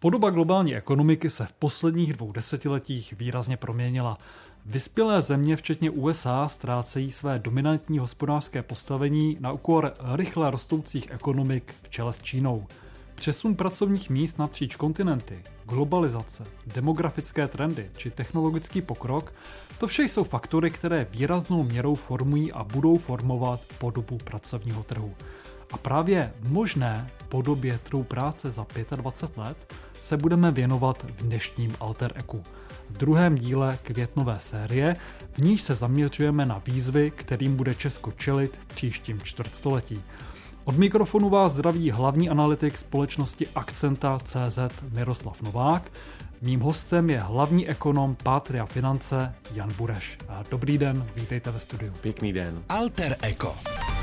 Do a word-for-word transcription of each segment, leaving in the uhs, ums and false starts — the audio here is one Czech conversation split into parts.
Podoba globální ekonomiky se v posledních dvou desetiletích výrazně proměnila. Vyspělé země, včetně U S A, ztrácejí své dominantní hospodářské postavení na úkor rychle rostoucích ekonomik v čele s Čínou. Přesun pracovních míst napříč kontinenty, globalizace, demografické trendy či technologický pokrok, to vše jsou faktory, které výraznou měrou formují a budou formovat podobu pracovního trhu. A právě možné podobě trhu práce za dvacet pět let se budeme věnovat v dnešním Alter Eku, v druhém díle květnové série, v níž se zaměřujeme na výzvy, kterým bude Česko čelit v příštím čtvrtstoletí. Od mikrofonu vás zdraví hlavní analytik společnosti Akcenta tečka cé zet Miroslav Novák. Mým hostem je hlavní ekonom Patria Finance Jan Bureš. A dobrý den, vítejte ve studiu. Pěkný den. Alter Eko.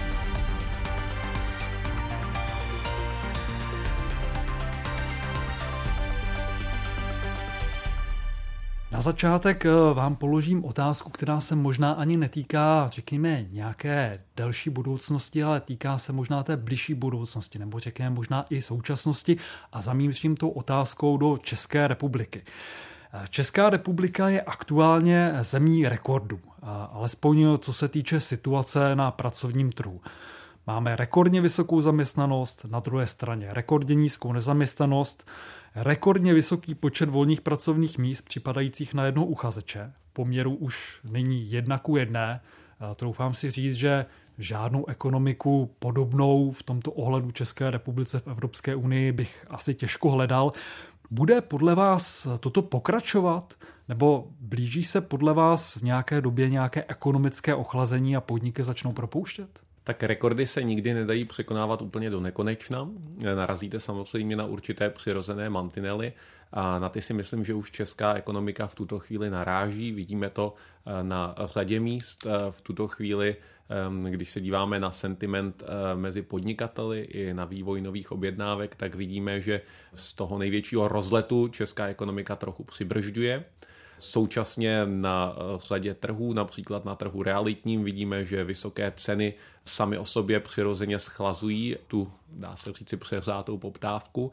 Na začátek vám položím otázku, která se možná ani netýká, řekněme, nějaké delší budoucnosti, ale týká se možná té bližší budoucnosti, nebo řekněme možná i současnosti, a zamířím tou otázkou do České republiky. Česká republika je aktuálně zemí rekordů, alespoň co se týče situace na pracovním trhu. Máme rekordně vysokou zaměstnanost, na druhé straně rekordně nízkou nezaměstnanost, rekordně vysoký počet volných pracovních míst připadajících na jednoho uchazeče. V poměru už nyní jedna ku jedné. Troufám si říct, že žádnou ekonomiku podobnou v tomto ohledu České republice v Evropské unii bych asi těžko hledal. Bude podle vás toto pokračovat? Nebo blíží se podle vás v nějaké době nějaké ekonomické ochlazení a podniky začnou propouštět? Tak rekordy se nikdy nedají překonávat úplně do nekonečna. Narazíte samozřejmě na určité přirozené mantinely a na ty si myslím, že už česká ekonomika v tuto chvíli naráží. Vidíme to na řadě míst. V tuto chvíli, když se díváme na sentiment mezi podnikateli i na vývoj nových objednávek, tak vidíme, že z toho největšího rozletu česká ekonomika trochu přibržďuje. Současně na řadě trhů, například na trhu realitním, vidíme, že vysoké ceny sami o sobě přirozeně schlazují tu, dá se říci, přehřátou poptávku.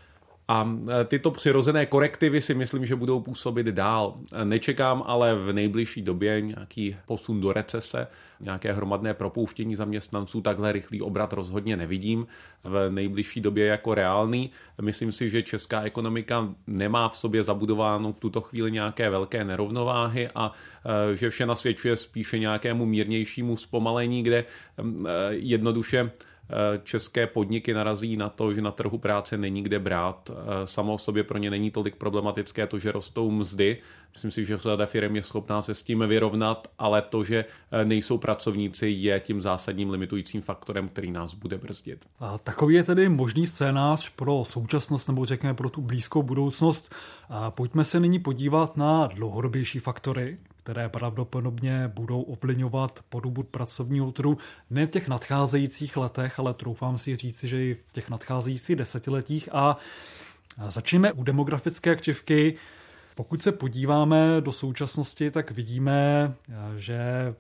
A tyto přirozené korektivy si myslím, že budou působit dál. Nečekám ale v nejbližší době nějaký posun do recese, nějaké hromadné propouštění zaměstnanců, takhle rychlý obrat rozhodně nevidím v nejbližší době jako reálný. Myslím si, že česká ekonomika nemá v sobě zabudováno v tuto chvíli nějaké velké nerovnováhy a že vše nasvědčuje spíše nějakému mírnějšímu zpomalení, kde jednoduše české podniky narazí na to, že na trhu práce není kde brát. Samo o sobě pro ně není tolik problematické to, že rostou mzdy. Myslím si, že řada firem je schopná se s tím vyrovnat, ale to, že nejsou pracovníci, je tím zásadním limitujícím faktorem, který nás bude brzdit. A takový je tedy možný scénář pro současnost, nebo řekněme pro tu blízkou budoucnost. A pojďme se nyní podívat na dlouhodobější faktory, které pravděpodobně budou ovlivňovat podobu pracovního trhu ne v těch nadcházejících letech, ale troufám si říci, že i v těch nadcházejících desetiletích. A začneme u demografické křivky. Pokud se podíváme do současnosti, tak vidíme, že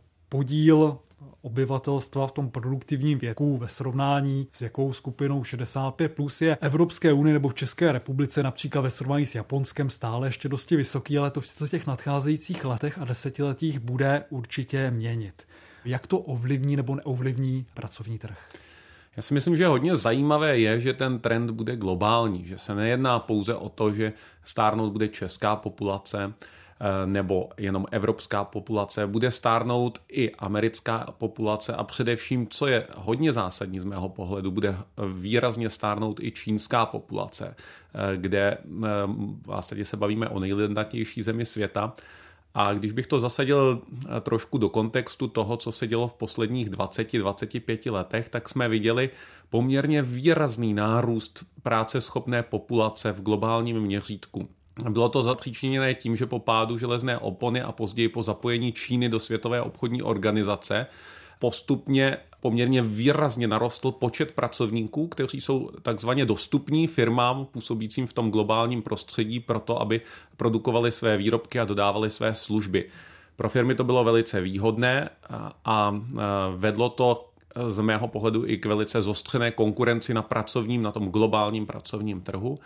podíl obyvatelstva v tom produktivním věku ve srovnání s jakou skupinou šedesát pět plus je Evropské unie nebo v České republice například ve srovnání s Japonskem stále ještě dosti vysoký, ale to v těch nadcházejících letech a desetiletích bude určitě měnit. Jak to ovlivní nebo neovlivní pracovní trh? Já si myslím, že hodně zajímavé je, že ten trend bude globální, že se nejedná pouze o to, že stárnout bude česká populace nebo jenom evropská populace, bude stárnout i americká populace a především, co je hodně zásadní z mého pohledu, bude výrazně stárnout i čínská populace, kde vlastně se bavíme o nejlidnatější zemi světa. A když bych to zasadil trošku do kontextu toho, co se dělo v posledních dvacet až dvacet pět letech, tak jsme viděli poměrně výrazný nárůst práceschopné populace v globálním měřítku. Bylo to zapříčiněné tím, že po pádu železné opony a později po zapojení Číny do Světové obchodní organizace postupně poměrně výrazně narostl počet pracovníků, kteří jsou takzvaně dostupní firmám působícím v tom globálním prostředí proto, aby produkovali své výrobky a dodávali své služby. Pro firmy to bylo velice výhodné a vedlo to z mého pohledu i k velice zostřené konkurenci na pracovním, na tom globálním pracovním trhu.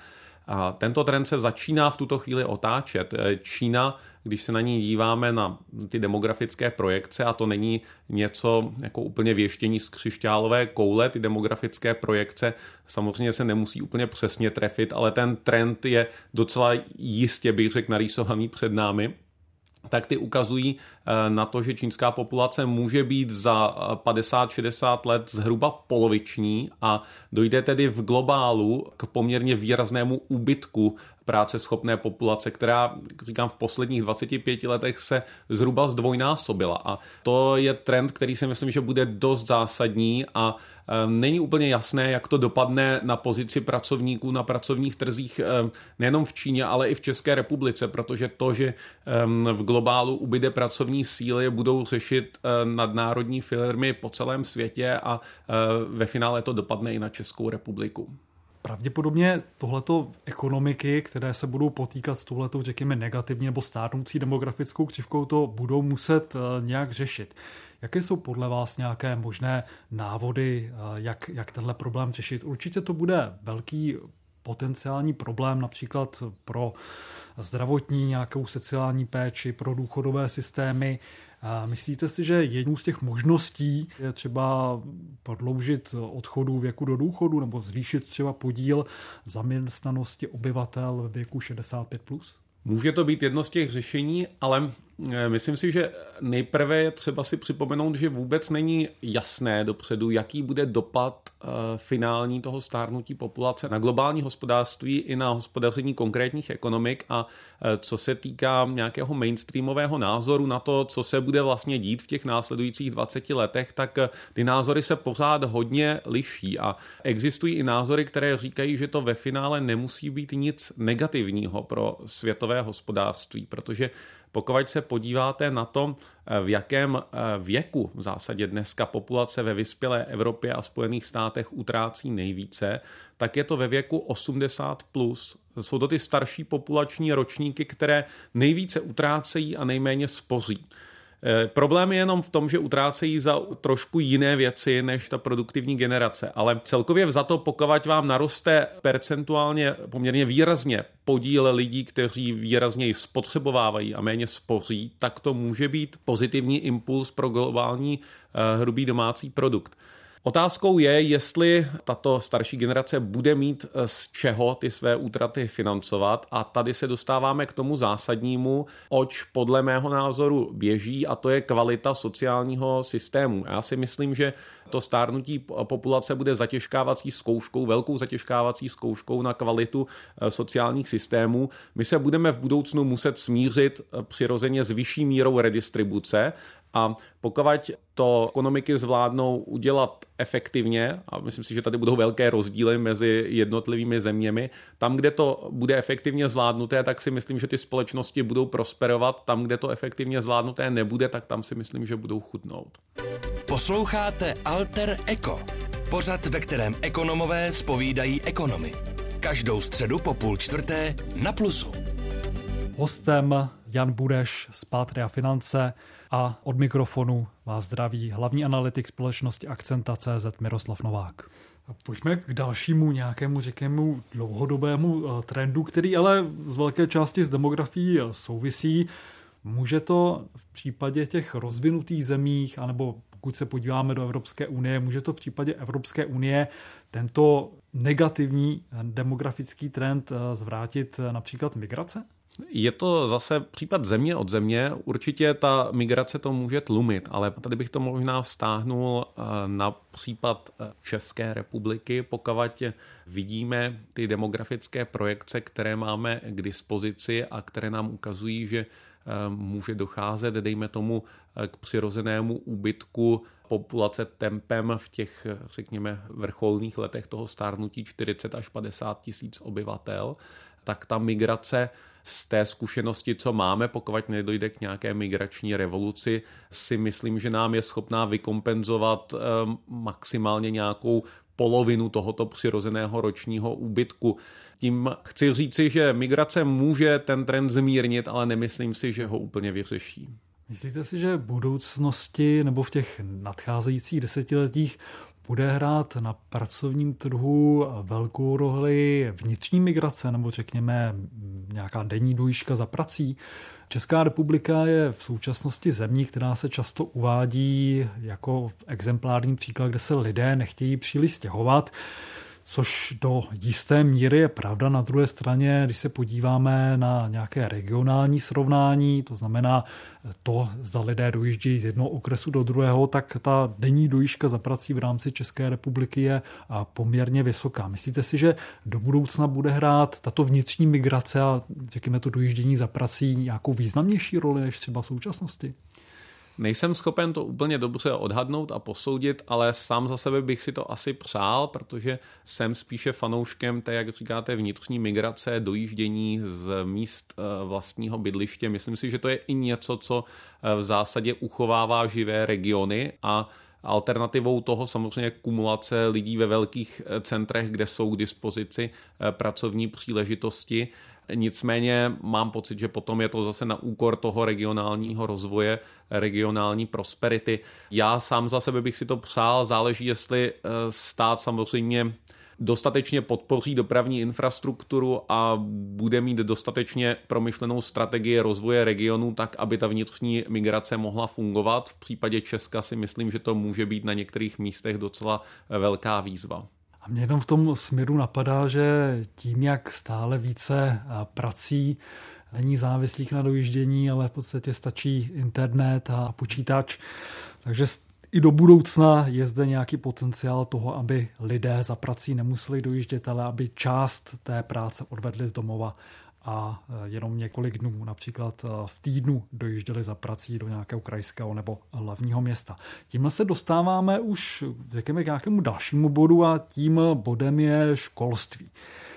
A tento trend se začíná v tuto chvíli otáčet. Čína, když se na ní díváme na ty demografické projekce, a to není něco jako úplně věštění z křišťálové koule, ty demografické projekce samozřejmě se nemusí úplně přesně trefit, ale ten trend je docela jistě, bych řekl, narýsovaný před námi, tak ty ukazují na to, že čínská populace může být za padesát šedesát let zhruba poloviční a dojde tedy v globálu k poměrně výraznému úbytku práceschopné populace, která, říkám, v posledních dvaceti pěti letech se zhruba zdvojnásobila. A to je trend, který si myslím, že bude dost zásadní a není úplně jasné, jak to dopadne na pozici pracovníků na pracovních trzích nejenom v Číně, ale i v České republice, protože to, že v globálu ubyde pracovní síly, budou řešit nadnárodní firmy po celém světě a ve finále to dopadne i na Českou republiku. Pravděpodobně tohleto ekonomiky, které se budou potýkat s touhletou, řekněme, negativní nebo stárnoucí demografickou křivkou, to budou muset nějak řešit. Jaké jsou podle vás nějaké možné návody, jak, jak tenhle problém řešit? Určitě to bude velký potenciální problém například pro zdravotní, nějakou sociální péči, pro důchodové systémy. Myslíte si, že jednou z těch možností je třeba prodloužit odchodu věku do důchodu nebo zvýšit třeba podíl zaměstnanosti obyvatel ve věku šedesát pět plus? Může to být jedno z těch řešení, ale myslím si, že nejprve je třeba si připomenout, že vůbec není jasné dopředu, jaký bude dopad finální toho stárnutí populace na globální hospodářství i na hospodaření konkrétních ekonomik a co se týká nějakého mainstreamového názoru na to, co se bude vlastně dít v těch následujících dvaceti letech, tak ty názory se pořád hodně liší a existují i názory, které říkají, že to ve finále nemusí být nic negativního pro světové hospodářství, protože pokud se podíváte na to, v jakém věku v zásadě dneska populace ve vyspělé Evropě a Spojených státech utrácí nejvíce, tak je to ve věku osmdesát plus. Jsou to ty starší populační ročníky, které nejvíce utrácejí a nejméně spoří. Problém je jenom v tom, že utrácejí za trošku jiné věci než ta produktivní generace, ale celkově vzato, pokud vám naroste percentuálně poměrně výrazně podíl lidí, kteří výrazněji spotřebovávají a méně spoří, tak to může být pozitivní impuls pro globální hrubý domácí produkt. Otázkou je, jestli tato starší generace bude mít z čeho ty své útraty financovat a tady se dostáváme k tomu zásadnímu, oč podle mého názoru běží a to je kvalita sociálního systému. Já si myslím, že to stárnutí populace bude zatěžkávací zkouškou, velkou zatěžkávací zkouškou na kvalitu sociálních systémů. My se budeme v budoucnu muset smířit přirozeně s vyšší mírou redistribuce a pokud to ekonomiky zvládnou udělat efektivně, a myslím si, že tady budou velké rozdíly mezi jednotlivými zeměmi, tam, kde to bude efektivně zvládnuté, tak si myslím, že ty společnosti budou prosperovat, tam, kde to efektivně zvládnuté nebude, tak tam si myslím, že budou chudnout. Posloucháte Alter Eko, pořad, ve kterém ekonomové zpovídají ekonomy. Každou středu po půl čtvrté na Plusu. Hostem Jan Bureš z Patria Finance a od mikrofonu vás zdraví hlavní analytik společnosti Akcenta tečka cé zet Miroslav Novák. Pojďme k dalšímu nějakému, řekněmu, dlouhodobému trendu, který ale z velké části s demografií souvisí. Může to v případě těch rozvinutých zemích, anebo pokud se podíváme do Evropské unie, může to v případě Evropské unie tento negativní demografický trend zvrátit například migrace? Je to zase případ země od země. Určitě ta migrace to může tlumit, ale tady bych to možná vztáhnul na případ České republiky, pokud vidíme ty demografické projekce, které máme k dispozici a které nám ukazují, že může docházet, dejme tomu, k přirozenému úbytku populace tempem v těch, řekněme, vrcholných letech toho stárnutí čtyřicet až padesát tisíc obyvatel, tak ta migrace z té zkušenosti, co máme, pokud nedojde k nějaké migrační revoluci, si myslím, že nám je schopná vykompenzovat maximálně nějakou polovinu tohoto přirozeného ročního úbytku. Tím chci říci, že migrace může ten trend zmírnit, ale nemyslím si, že ho úplně vyřeší. Myslíte si, že v budoucnosti nebo v těch nadcházejících desetiletích bude hrát na pracovním trhu velkou roli vnitřní migrace nebo řekněme nějaká denní dojížďka za prací? Česká republika je v současnosti zemí, která se často uvádí jako exemplární příklad, kde se lidé nechtějí příliš stěhovat, což do jisté míry je pravda. Na druhé straně, když se podíváme na nějaké regionální srovnání, to znamená to, zda lidé dojíždějí z jednoho okresu do druhého, tak ta denní dojížďka za prací v rámci České republiky je poměrně vysoká. Myslíte si, že do budoucna bude hrát tato vnitřní migrace a řekněme to dojíždění za prací nějakou významnější roli než třeba v současnosti? Nejsem schopen to úplně dobře odhadnout a posoudit, ale sám za sebe bych si to asi přál, protože jsem spíše fanouškem té, jak říkáte, vnitřní migrace, dojíždění z míst vlastního bydliště. Myslím si, že to je i něco, co v zásadě uchovává živé regiony a alternativou toho samozřejmě kumulace lidí ve velkých centrech, kde jsou k dispozici pracovní příležitosti. Nicméně mám pocit, že potom je to zase na úkor toho regionálního rozvoje, regionální prosperity. Já sám za sebe bych si to přál, záleží, jestli stát samozřejmě dostatečně podpoří dopravní infrastrukturu a bude mít dostatečně promyšlenou strategii rozvoje regionu tak, aby ta vnitřní migrace mohla fungovat. V případě Česka si myslím, že to může být na některých místech docela velká výzva. A mě jenom v tom směru napadá, že tím, jak stále více prací není závislých na dojíždění, ale v podstatě stačí internet a počítač, takže i do budoucna je zde nějaký potenciál toho, aby lidé za prací nemuseli dojíždět, ale aby část té práce odvedli z domova a jenom několik dnů, například v týdnu, dojížděli za prací do nějakého krajského nebo hlavního města. Tímhle se dostáváme už řekněme, k nějakému dalšímu bodu a tím bodem je školství.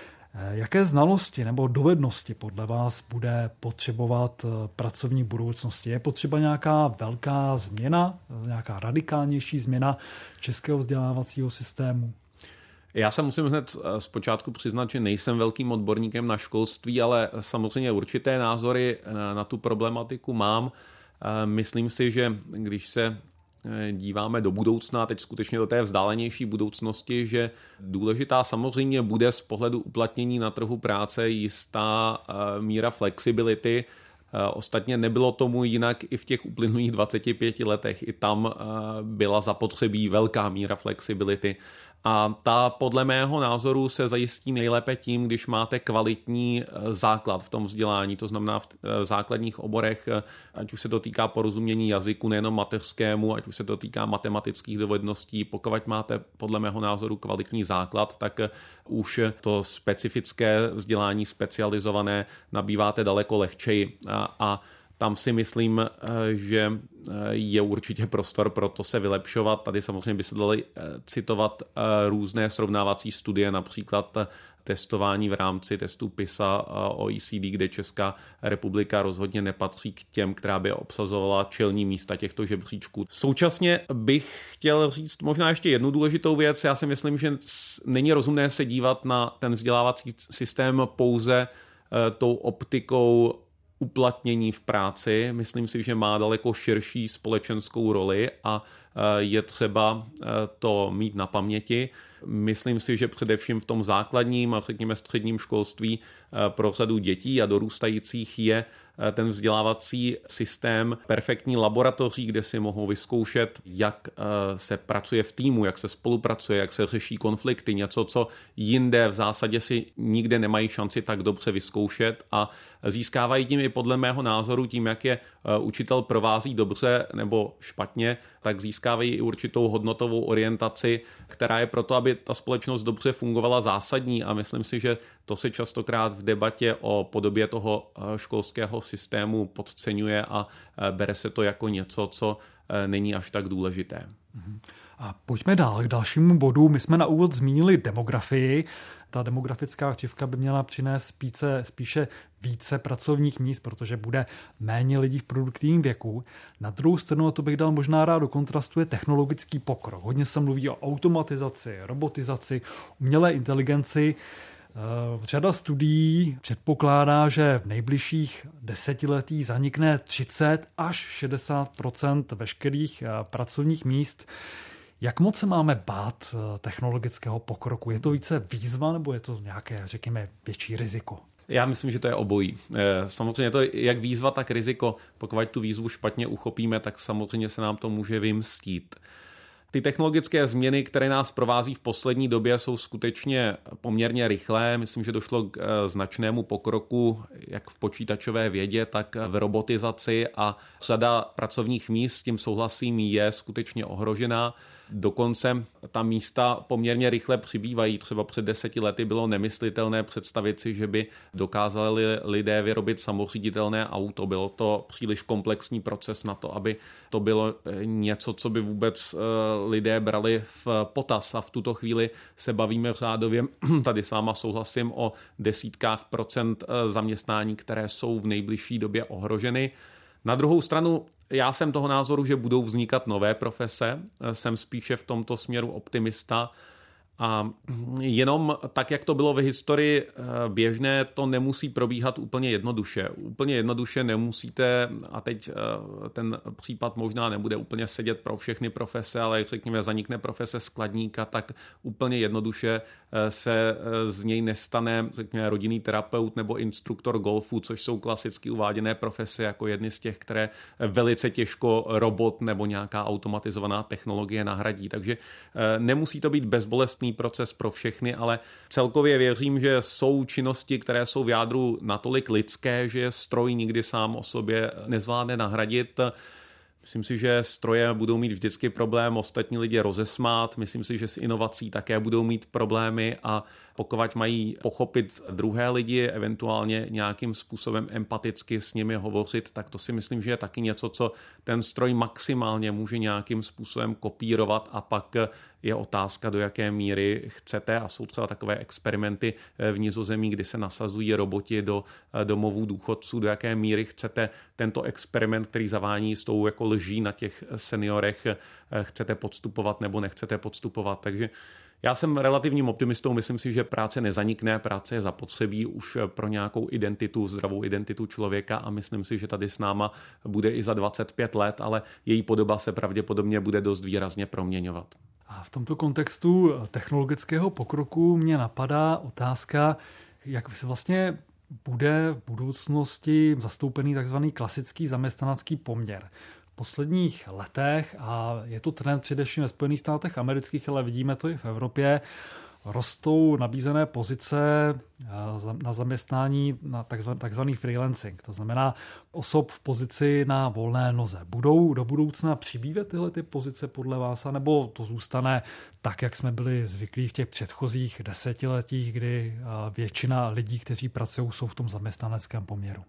Jaké znalosti nebo dovednosti podle vás bude potřebovat pracovní budoucnosti? Je potřeba nějaká velká změna, nějaká radikálnější změna českého vzdělávacího systému? Já se musím hned zpočátku přiznat, že nejsem velkým odborníkem na školství, ale samozřejmě určité názory na tu problematiku mám. Myslím si, že když se díváme do budoucna, teď skutečně do té vzdálenější budoucnosti, že důležitá samozřejmě bude z pohledu uplatnění na trhu práce jistá míra flexibility. Ostatně nebylo tomu jinak i v těch uplynulých dvaceti pěti letech. I tam byla zapotřebí velká míra flexibility. A ta podle mého názoru se zajistí nejlépe tím, když máte kvalitní základ v tom vzdělání, to znamená v základních oborech, ať už se to týká porozumění jazyku, nejenom mateřskému, ať už se to týká matematických dovedností. Pokud máte podle mého názoru kvalitní základ, tak už to specifické vzdělání specializované nabýváte daleko lehčeji. A, a tam si myslím, že je určitě prostor pro to se vylepšovat. Tady samozřejmě by se daly citovat různé srovnávací studie, například testování v rámci testu PISA O E C D, kde Česká republika rozhodně nepatří k těm, která by obsazovala čelní místa těchto žebříčků. Současně bych chtěl říct možná ještě jednu důležitou věc. Já si myslím, že není rozumné se dívat na ten vzdělávací systém pouze tou optikou uplatnění v práci. Myslím si, že má daleko širší společenskou roli a je třeba to mít na paměti. Myslím si, že především v tom základním a řekněme středním školství pro řadu dětí a dorůstajících je ten vzdělávací systém perfektní laboratoří, kde si mohou vyzkoušet, jak se pracuje v týmu, jak se spolupracuje, jak se řeší konflikty, něco, co jinde v zásadě si nikde nemají šanci tak dobře vyzkoušet a získávají tím i podle mého názoru tím, jak je učitel provází dobře nebo špatně, tak získávají i určitou hodnotovou orientaci, která je proto, aby ta společnost dobře fungovala zásadní a myslím si, že to se častokrát v debatě o podobě toho školského systému podceňuje a bere se to jako něco, co není až tak důležité. A pojďme dál k dalšímu bodu. My jsme na úvod zmínili demografii. Ta demografická křivka by měla přinést spíše, spíše více pracovních míst, protože bude méně lidí v produktivním věku. Na druhou stranu, a to bych dal možná rád do kontrastu, je technologický pokrok. Hodně se mluví o automatizaci, robotizaci, umělé inteligenci. Řada studií předpokládá, že v nejbližších desetiletí zanikne třicet až šedesát procent veškerých pracovních míst. Jak moc se máme bát technologického pokroku? Je to více výzva nebo je to nějaké, řekněme, větší riziko? Já myslím, že to je obojí. Samozřejmě to je jak výzva, tak riziko. Pokud tu výzvu špatně uchopíme, tak samozřejmě se nám to může vymstít. Ty technologické změny, které nás provází v poslední době, jsou skutečně poměrně rychlé. Myslím, že došlo k značnému pokroku jak v počítačové vědě, tak v robotizaci a řada pracovních míst, s tím souhlasím, je skutečně ohrožená. Dokonce ta místa poměrně rychle přibývají. Třeba před deseti lety bylo nemyslitelné představit si, že by dokázali lidé vyrobit samoříditelné auto. Bylo to příliš komplexní proces na to, aby to bylo něco, co by vůbec lidé brali v potaz. A v tuto chvíli se bavíme řádově, tady s váma souhlasím, o desítkách procent zaměstnání, které jsou v nejbližší době ohroženy. Na druhou stranu, já jsem toho názoru, že budou vznikat nové profese. Jsem spíše v tomto směru optimista. A jenom tak, jak to bylo v historii běžné, to nemusí probíhat úplně jednoduše. Úplně jednoduše nemusíte, a teď ten případ možná nebude úplně sedět pro všechny profese, ale jak řekněme, zanikne profese skladníka, tak úplně jednoduše se z něj nestane, řekněme, rodinný terapeut nebo instruktor golfu, což jsou klasicky uváděné profese jako jedny z těch, které velice těžko robot nebo nějaká automatizovaná technologie nahradí. Takže nemusí to být bezbolestný proces pro všechny, ale celkově věřím, že jsou činnosti, které jsou v jádru natolik lidské, že stroj nikdy sám o sobě nezvládne nahradit. Myslím si, že stroje budou mít vždycky problém ostatní lidi rozesmát. Myslím si, že s inovací také budou mít problémy a pokud mají pochopit druhé lidi, eventuálně nějakým způsobem empaticky s nimi hovořit, tak to si myslím, že je taky něco, co ten stroj maximálně může nějakým způsobem kopírovat a pak je otázka, do jaké míry chcete, a jsou třeba takové experimenty v Nizozemí, kdy se nasazují roboti do domovů důchodců, do jaké míry chcete tento experiment, který zavání s tou jako lží na těch seniorech, chcete podstupovat nebo nechcete podstupovat. Takže já jsem relativním optimistou, myslím si, že práce nezanikne, práce je zapotřebí už pro nějakou identitu, zdravou identitu člověka a myslím si, že tady s náma bude i za dvacet pět let, ale její podoba se pravděpodobně bude dost výrazně proměňovat. A v tomto kontextu technologického pokroku mě napadá otázka, jak se vlastně bude v budoucnosti zastoupený takzvaný klasický zaměstnanecký poměr. V posledních letech, a je to trend především ve Spojených státech amerických, ale vidíme to i v Evropě, rostou nabízené pozice na zaměstnání na takzvaný freelancing, to znamená osob v pozici na volné noze. Budou do budoucna přibývat tyhle ty pozice podle vás, nebo to zůstane tak, jak jsme byli zvyklí v těch předchozích desetiletích, kdy většina lidí, kteří pracují, jsou v tom zaměstnaneckém poměru?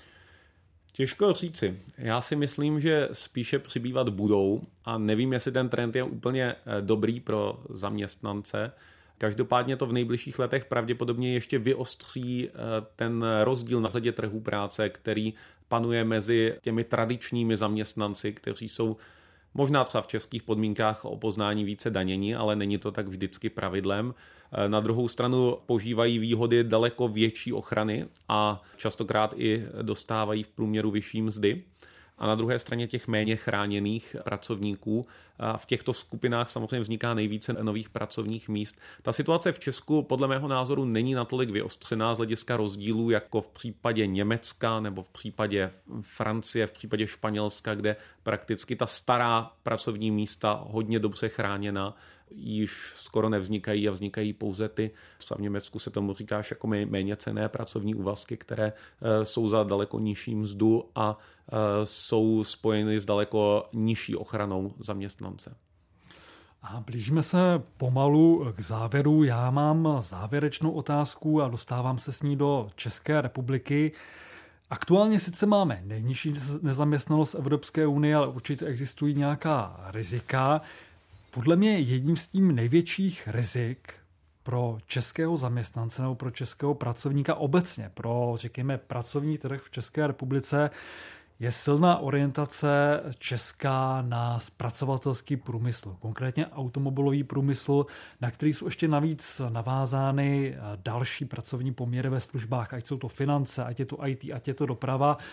Těžko říci. Já si myslím, že spíše přibývat budou a nevím, jestli ten trend je úplně dobrý pro zaměstnance. Každopádně to v nejbližších letech pravděpodobně ještě vyostří ten rozdíl na řadě trhů práce, který panuje mezi těmi tradičními zaměstnanci, kteří jsou možná třeba v českých podmínkách o poznání více danění, ale není to tak vždycky pravidlem. Na druhou stranu požívají výhody daleko větší ochrany a častokrát i dostávají v průměru vyšší mzdy. A na druhé straně těch méně chráněných pracovníků. A v těchto skupinách samozřejmě vzniká nejvíce nových pracovních míst. Ta situace v Česku podle mého názoru není natolik vyostřená z hlediska rozdílů jako v případě Německa nebo v případě Francie, v případě Španělska, kde prakticky ta stará pracovní místa hodně dobře chráněna již skoro nevznikají a vznikají pouze ty, třeba v Německu se tomu říkáš jako méně cenné pracovní úvazky, které jsou za daleko nižší mzdu a jsou spojeny s daleko nižší ochranou zaměstnance. A blížíme se pomalu k závěru. Já mám závěrečnou otázku a dostávám se s ní do České republiky. Aktuálně sice máme nejnižší nezaměstnanost Evropské unie, ale určitě existují nějaká rizika. Podle mě jedním z tím největších rizik pro českého zaměstnance nebo pro českého pracovníka obecně, pro, řekněme, pracovní trh v České republice je silná orientace česká na zpracovatelský průmysl, konkrétně automobilový průmysl, na který jsou ještě navíc navázány další pracovní poměry ve službách, ať jsou to finance, ať je to í té, ať je to doprava.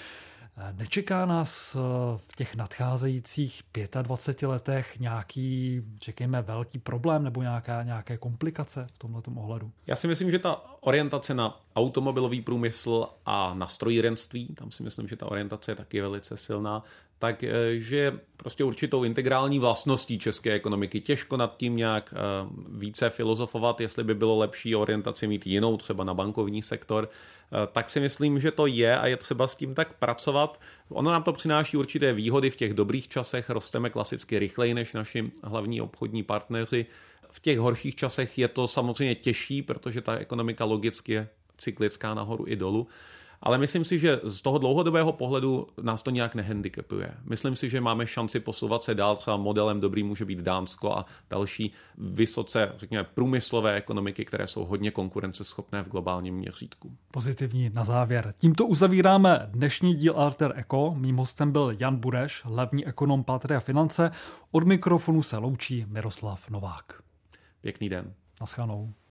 Nečeká nás v těch nadcházejících dvaceti pěti letech nějaký, řekněme, velký problém nebo nějaká, nějaké komplikace v tomhletom ohledu? Já si myslím, že ta orientace na automobilový průmysl a na strojírenství, tam si myslím, že ta orientace je taky velice silná, takže prostě určitou integrální vlastností české ekonomiky. Těžko nad tím nějak více filozofovat, jestli by bylo lepší orientaci mít jinou, třeba na bankovní sektor, tak si myslím, že to je a je třeba s tím tak pracovat. Ono nám to přináší určité výhody v těch dobrých časech, rosteme klasicky rychleji než naši hlavní obchodní partneři. V těch horších časech je to samozřejmě těžší, protože ta ekonomika logicky je cyklická nahoru i dolů. Ale myslím si, že z toho dlouhodobého pohledu nás to nějak nehandicapuje. Myslím si, že máme šanci posouvat se dál, třeba modelem dobrý může být Dánsko a další vysoce, řekněme, průmyslové ekonomiky, které jsou hodně konkurenceschopné v globálním měřítku. Pozitivní na závěr. Tímto uzavíráme dnešní díl Alter Eko. Mým hostem byl Jan Bureš, hlavní ekonom Patria Finance. Od mikrofonu se loučí Miroslav Novák. Pěkný den. Naschledanou.